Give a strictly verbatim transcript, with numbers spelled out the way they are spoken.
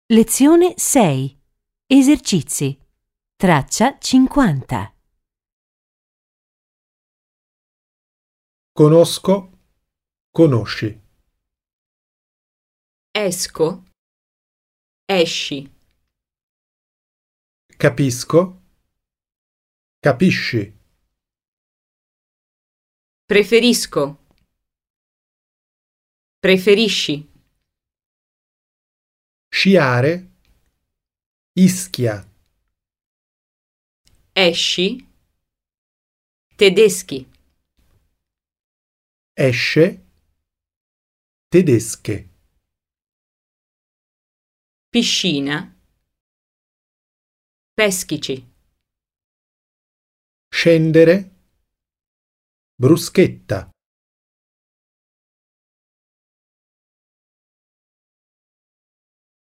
Lezione sei. Esercizi. Traccia cinquanta. Conosco, conosci. Esco, esci. Capisco, capisci. Preferisco, preferisci. Sciare, ischia. Esci, tedeschi. Esce, tedesche. Piscina, peschici. Scendere, bruschetta.